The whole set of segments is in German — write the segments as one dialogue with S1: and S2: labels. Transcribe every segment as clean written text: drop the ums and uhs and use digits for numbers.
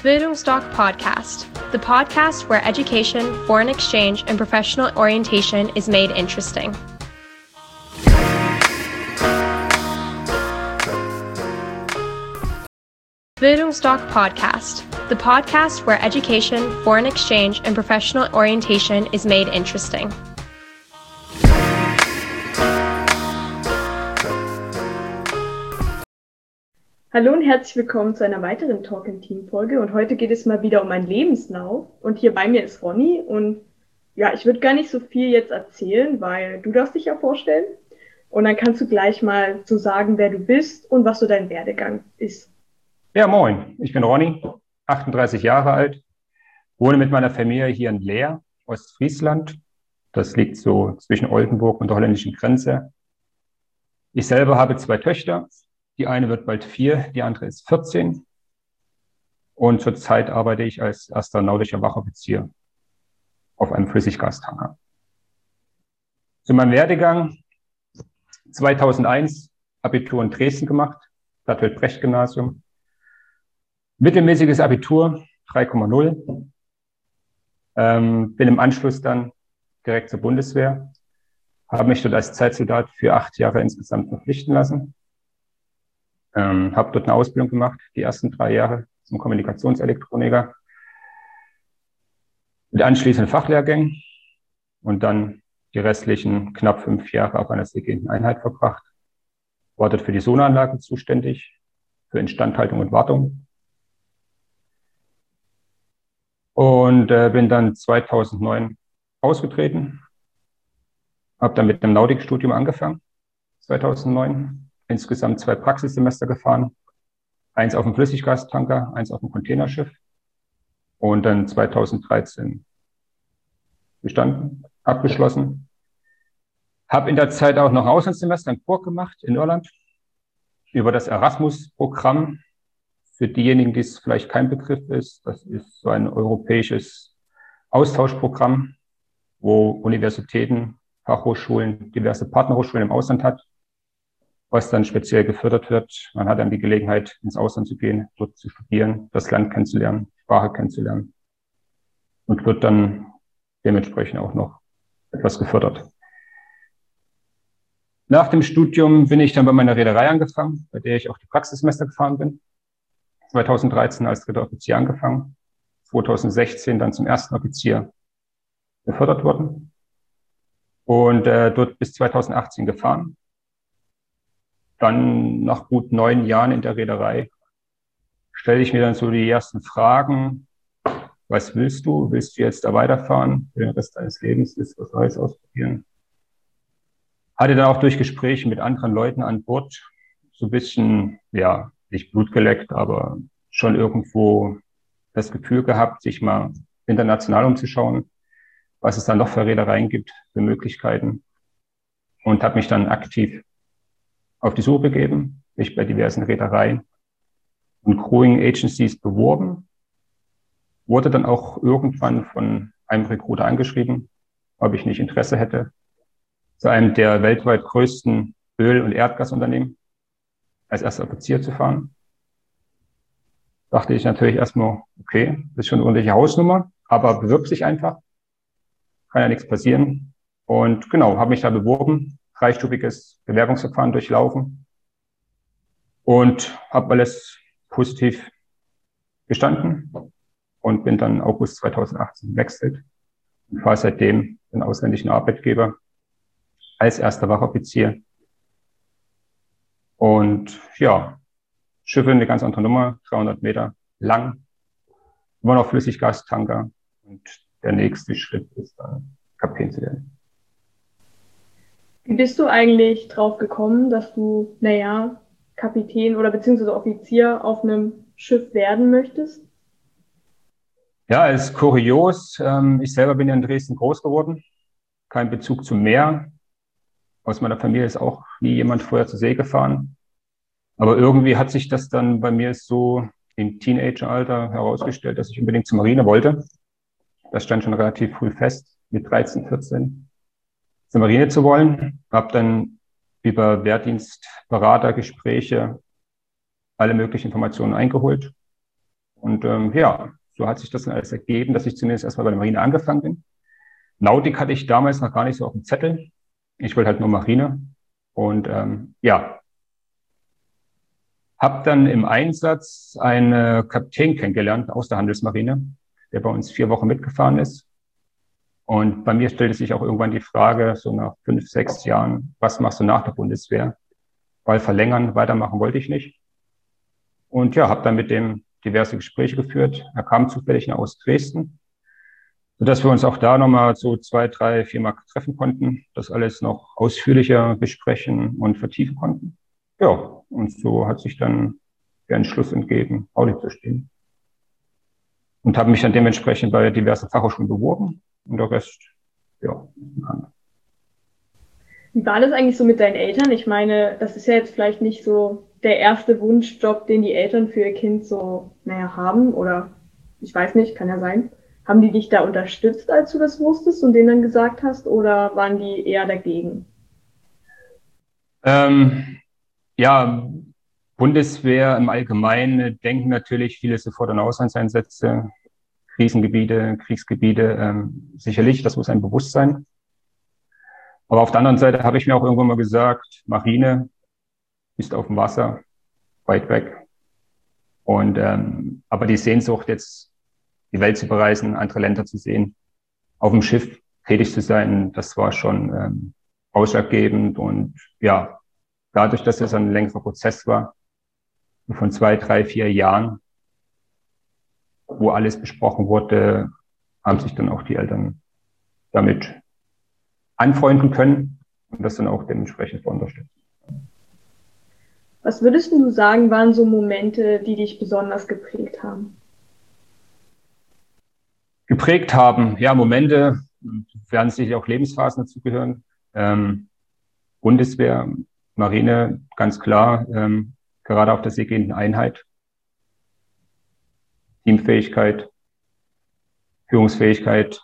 S1: Bildungsdoc Podcast, the podcast where education, foreign exchange, and professional orientation is made interesting. Bildungsdoc Podcast, the podcast where education, foreign exchange, and professional orientation is made interesting.
S2: Hallo und herzlich willkommen zu einer weiteren Talk im Team Folge, und heute geht es mal wieder um meinen Lebenslauf, und hier bei mir ist Ronny, und ja, ich würde gar nicht so viel jetzt erzählen, weil du darfst dich ja vorstellen, und dann kannst du gleich mal so sagen, wer du bist und was so dein Werdegang ist.
S3: Ja, moin, ich bin Ronny, 38 Jahre alt, wohne mit meiner Familie hier in Leer, Ostfriesland. Das liegt so zwischen Oldenburg und der holländischen Grenze. Ich selber habe 2 Töchter. Die eine wird bald 4, die andere ist 14. Und zurzeit arbeite ich als astronautischer Wachoffizier auf einem Flüssiggastanker. Zu meinem Werdegang: 2001 Abitur in Dresden gemacht, Bertolt-Brecht-Gymnasium. Mittelmäßiges Abitur, 3,0. Bin im Anschluss dann direkt zur Bundeswehr, habe mich dort als Zeitsoldat für 8 Jahre insgesamt verpflichten lassen. Habe dort eine Ausbildung gemacht, die ersten 3 Jahre zum Kommunikationselektroniker, mit anschließenden Fachlehrgängen und dann die restlichen knapp 5 Jahre auf einer seegebenden Einheit verbracht. War dort für die Sonaranlage zuständig, für Instandhaltung und Wartung. Und bin dann 2009 ausgetreten, habe dann mit einem Nautikstudium angefangen, 2009. Insgesamt 2 Praxissemester gefahren, 1 auf dem Flüssiggastanker, 1 auf dem Containerschiff, und dann 2013 bestanden, abgeschlossen. Habe in der Zeit auch noch ein Auslandssemester in Cork gemacht, in Irland, über das Erasmus-Programm. Für diejenigen, die es vielleicht kein Begriff ist, das ist so ein europäisches Austauschprogramm, wo Universitäten, Fachhochschulen, diverse Partnerhochschulen im Ausland hat, was dann speziell gefördert wird. Man hat dann die Gelegenheit, ins Ausland zu gehen, dort zu studieren, das Land kennenzulernen, Sprache kennenzulernen, und wird dann dementsprechend auch noch etwas gefördert. Nach dem Studium bin ich dann bei meiner Reederei angefangen, bei der ich auch die Praxissemester gefahren bin. 2013 als 3. Offizier angefangen, 2016 dann zum 1. Offizier befördert worden und dort bis 2018 gefahren. Dann nach gut 9 Jahren in der Reederei stelle ich mir dann so die ersten Fragen: Was willst du? Willst du jetzt da weiterfahren für den Rest deines Lebens? Willst du was Neues ausprobieren? Hatte dann auch durch Gespräche mit anderen Leuten an Bord so ein bisschen, ja, nicht Blut geleckt, aber schon irgendwo das Gefühl gehabt, sich mal international umzuschauen, was es dann noch für Reedereien gibt, für Möglichkeiten, und habe mich dann aktiv auf die Suche begeben, mich bei diversen Reedereien und Crewing Agencies beworben, wurde dann auch irgendwann von einem Recruiter angeschrieben, ob ich nicht Interesse hätte, zu einem der weltweit größten Öl- und Erdgasunternehmen als erster Offizier zu fahren. Dachte ich natürlich erstmal, okay, das ist schon eine ordentliche Hausnummer, aber bewirb sich einfach, kann ja nichts passieren. Und genau, habe mich da beworben, 3-stufiges Bewerbungsverfahren durchlaufen und habe alles positiv bestanden und bin dann August 2018 gewechselt und fahre seitdem den ausländischen Arbeitgeber als erster Wachoffizier. Und ja, Schiffe eine ganz andere Nummer, 300 Meter lang, immer noch Flüssiggastanker, und der nächste Schritt ist dann Kapitän zu werden.
S2: Wie bist du eigentlich drauf gekommen, dass du, Kapitän oder beziehungsweise Offizier auf einem Schiff werden möchtest?
S3: Ja, es ist kurios. Ich selber bin ja in Dresden groß geworden, kein Bezug zum Meer. Aus meiner Familie ist auch nie jemand vorher zur See gefahren. Aber irgendwie hat sich das dann bei mir so im Teenageralter herausgestellt, dass ich unbedingt zur Marine wollte. Das stand schon relativ früh fest, mit 13, 14, zur Marine zu wollen. Habe dann über Wehrdienstberatergespräche alle möglichen Informationen eingeholt Und ja, so hat sich das dann alles ergeben, dass ich zumindest erstmal bei der Marine angefangen bin. Nautik hatte ich damals noch gar nicht so auf dem Zettel. Ich wollte halt nur Marine. Und ja, habe dann im Einsatz einen Kapitän kennengelernt aus der Handelsmarine, der bei uns 4 Wochen mitgefahren ist. Und bei mir stellte sich auch irgendwann die Frage, so nach 5, 6 Jahren, was machst du nach der Bundeswehr? Weil verlängern, weitermachen wollte ich nicht. Und ja, habe dann mit dem diverse Gespräche geführt. Er kam zufällig aus Dresden, sodass wir uns auch da nochmal so 2, 3, 4 Mal treffen konnten, das alles noch ausführlicher besprechen und vertiefen konnten. Ja, und so hat sich dann der Entschluss entgeben, Audit zu stehen. Und habe mich dann dementsprechend bei diversen Fachhochschulen beworben und der Rest, ja, ist bekannt.
S2: Wie war das eigentlich so mit deinen Eltern? Ich meine, das ist ja jetzt vielleicht nicht so der erste Wunschjob, den die Eltern für ihr Kind so, haben oder ich weiß nicht, kann ja sein. Haben die dich da unterstützt, als du das wusstest und denen dann gesagt hast, oder waren die eher dagegen?
S3: Ja, Bundeswehr im Allgemeinen denken natürlich viele sofort an Auslandseinsätze, Krisengebiete, Kriegsgebiete. Sicherlich, das muss einem bewusst sein. Aber auf der anderen Seite habe ich mir auch irgendwann mal gesagt, Marine ist auf dem Wasser, weit weg. Und aber die Sehnsucht, jetzt die Welt zu bereisen, andere Länder zu sehen, auf dem Schiff tätig zu sein, das war schon ausschlaggebend. Und ja, dadurch, dass es ein längerer Prozess war, von 2, 3, 4 Jahren, wo alles besprochen wurde, haben sich dann auch die Eltern damit anfreunden können und das dann auch dementsprechend unterstützen.
S2: Was würdest du sagen, waren so Momente, die dich besonders geprägt haben?
S3: Geprägt haben, ja, Momente, werden sicher auch Lebensphasen dazugehören. Bundeswehr, Marine, ganz klar, gerade auf der seegehenden Einheit. Teamfähigkeit, Führungsfähigkeit,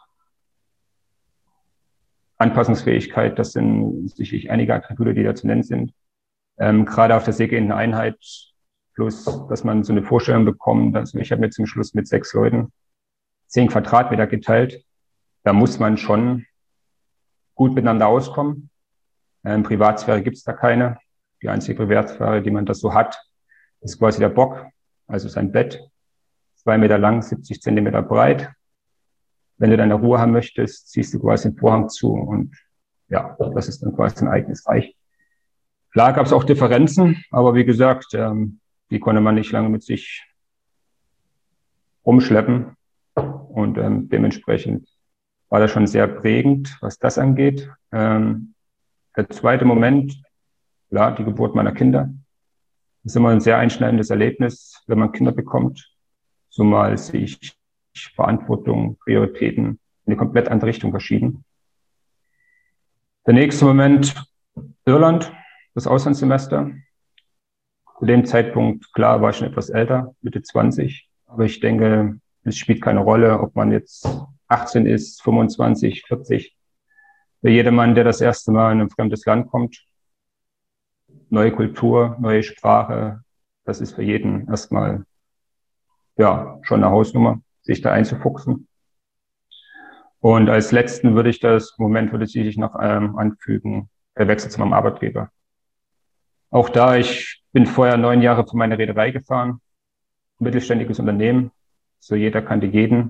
S3: Anpassungsfähigkeit, das sind sicherlich einige Attribute, die da zu nennen sind. Gerade auf der seegehenden Einheit, plus, dass man so eine Vorstellung bekommt, also ich habe mir zum Schluss mit 6 Leuten 10 Quadratmeter geteilt. Da muss man schon gut miteinander auskommen. Privatsphäre gibt es da keine. Die einzige Privatsphäre, die man das so hat, ist quasi der Bock, also sein Bett. 2 Meter lang, 70 Zentimeter breit. Wenn du deine Ruhe haben möchtest, ziehst du quasi den Vorhang zu und ja, das ist dann quasi ein eigenes Reich. Klar gab es auch Differenzen, aber wie gesagt, die konnte man nicht lange mit sich rumschleppen und dementsprechend war das schon sehr prägend, was das angeht. Der zweite Moment, klar, die Geburt meiner Kinder. Das ist immer ein sehr einschneidendes Erlebnis, wenn man Kinder bekommt, zumal sich Verantwortung, Prioritäten in eine komplett andere Richtung verschieben. Der nächste Moment, Irland, das Auslandssemester. Zu dem Zeitpunkt, klar, war ich schon etwas älter, Mitte 20, aber ich denke, es spielt keine Rolle, ob man jetzt 18 ist, 25, 40. Für jedermann, der das erste Mal in ein fremdes Land kommt, neue Kultur, neue Sprache, das ist für jeden erstmal ja schon eine Hausnummer, sich da einzufuchsen. Und als letzten würde ich noch anfügen, der Wechsel zu meinem Arbeitgeber. Auch da, ich bin vorher 9 Jahre für meine Reederei gefahren, mittelständiges Unternehmen, so jeder kannte jeden.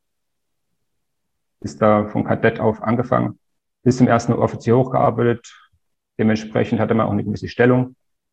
S3: Ist da von Kadett auf angefangen, bis zum ersten Offizier hochgearbeitet. Dementsprechend hatte man auch eine gewisse Stellung.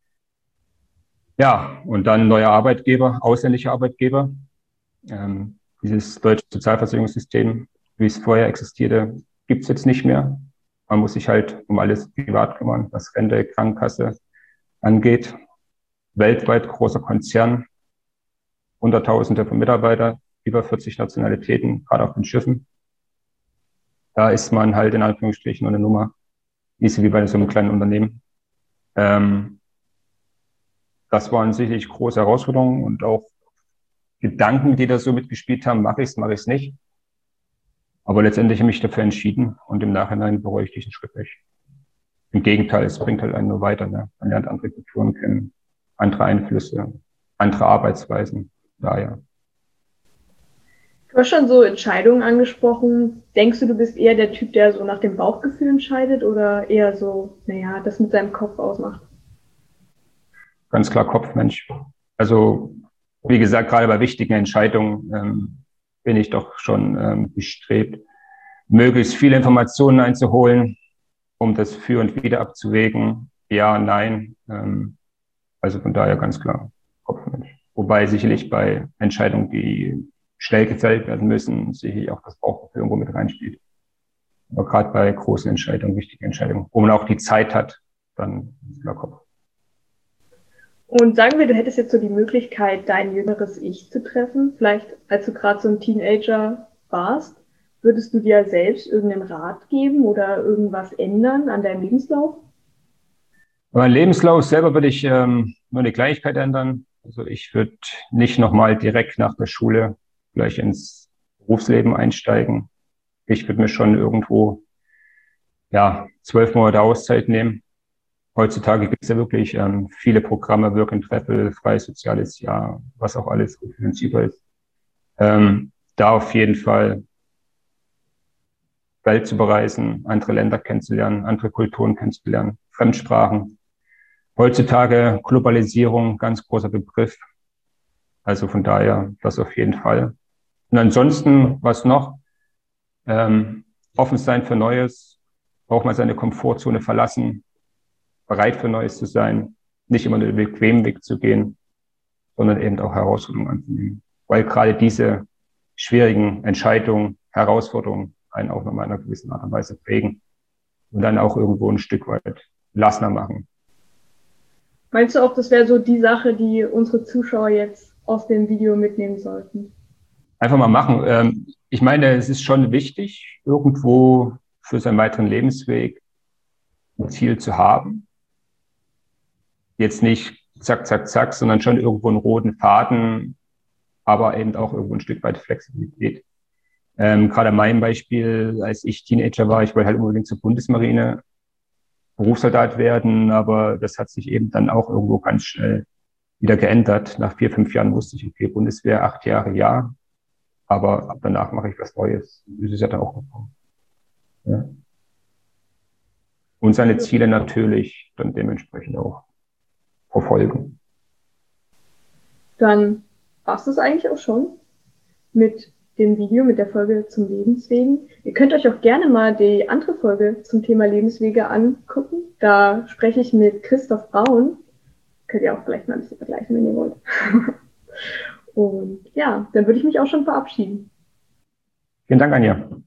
S3: Ja, und dann neuer Arbeitgeber, ausländischer Arbeitgeber. Dieses deutsche Sozialversicherungssystem, wie es vorher existierte, gibt es jetzt nicht mehr. Man muss sich halt um alles privat kümmern, was Rente, Krankenkasse angeht. Weltweit großer Konzern, Hunderttausende von Mitarbeitern, über 40 Nationalitäten, gerade auf den Schiffen. Da ist man halt in Anführungsstrichen nur eine Nummer, nicht so wie bei so einem kleinen Unternehmen. Das waren sicherlich große Herausforderungen und auch Gedanken, die da so mitgespielt haben, mache ich es nicht. Aber letztendlich habe ich mich dafür entschieden und im Nachhinein bereue ich diesen Schritt nicht. Im Gegenteil, es bringt halt einen nur weiter. Ne? Man lernt andere Kulturen kennen, andere Einflüsse, andere Arbeitsweisen. Daher
S2: Du hast schon so Entscheidungen angesprochen. Denkst du, du bist eher der Typ, der so nach dem Bauchgefühl entscheidet oder eher so, naja, das mit seinem Kopf ausmacht?
S3: Ganz klar Kopfmensch. Also, wie gesagt, gerade bei wichtigen Entscheidungen bin ich doch schon bestrebt, möglichst viele Informationen einzuholen, um das Für und Wider abzuwägen. Ja, nein. Also von daher ganz klar Kopfmensch. Wobei sicherlich bei Entscheidungen, die schnell gefällt werden müssen, sicherlich auch das Bauchgefühl irgendwo mit reinspielt. Aber gerade bei großen Entscheidungen, wichtigen Entscheidungen, wo man auch die Zeit hat, dann ist klar Kopf.
S2: Und sagen wir, du hättest jetzt so die Möglichkeit, dein jüngeres Ich zu treffen, vielleicht als du gerade so ein Teenager warst, würdest du dir selbst irgendeinen Rat geben oder irgendwas ändern an deinem Lebenslauf?
S3: Mein Lebenslauf selber würde ich nur eine Kleinigkeit ändern. Also ich würde nicht nochmal direkt nach der Schule gleich ins Berufsleben einsteigen. Ich würde mir schon irgendwo 12 Monate Auszeit nehmen. Heutzutage gibt es ja wirklich viele Programme, Work and Travel, freies soziales Jahr, was auch alles gut finanzierbar ist. Da auf jeden Fall Welt zu bereisen, andere Länder kennenzulernen, andere Kulturen kennenzulernen, Fremdsprachen. Heutzutage Globalisierung, ganz großer Begriff. Also von daher das auf jeden Fall. Und ansonsten, was noch? Offen sein für Neues, auch mal seine Komfortzone verlassen, bereit für Neues zu sein, nicht immer den bequemen Weg zu gehen, sondern eben auch Herausforderungen anzunehmen. Weil gerade diese schwierigen Entscheidungen, Herausforderungen einen auch nochmal in einer gewissen Art und Weise prägen und dann auch irgendwo ein Stück weit gelassener machen.
S2: Meinst du auch, das wäre so die Sache, die unsere Zuschauer jetzt aus dem Video mitnehmen sollten?
S3: Einfach mal machen. Ich meine, es ist schon wichtig, irgendwo für seinen weiteren Lebensweg ein Ziel zu haben. Jetzt nicht zack, zack, zack, sondern schon irgendwo einen roten Faden, aber eben auch irgendwo ein Stück weit Flexibilität. Gerade mein Beispiel, als ich Teenager war, ich wollte halt unbedingt zur Bundesmarine Berufssoldat werden, aber das hat sich eben dann auch irgendwo ganz schnell wieder geändert. Nach 4, 5 Jahren wusste ich, okay, Bundeswehr, 8 Jahre, ja, aber danach mache ich was Neues. Das ist ja dann auch gekommen. Ja. Und seine Ziele natürlich dann dementsprechend auch verfolgen.
S2: Dann war es das eigentlich auch schon mit dem Video, mit der Folge zum Lebenswegen. Ihr könnt euch auch gerne mal die andere Folge zum Thema Lebenswege angucken. Da spreche ich mit Christoph Braun. Könnt ihr auch vielleicht mal ein bisschen vergleichen, wenn ihr wollt. Und ja, dann würde ich mich auch schon verabschieden.
S3: Vielen Dank, Anja.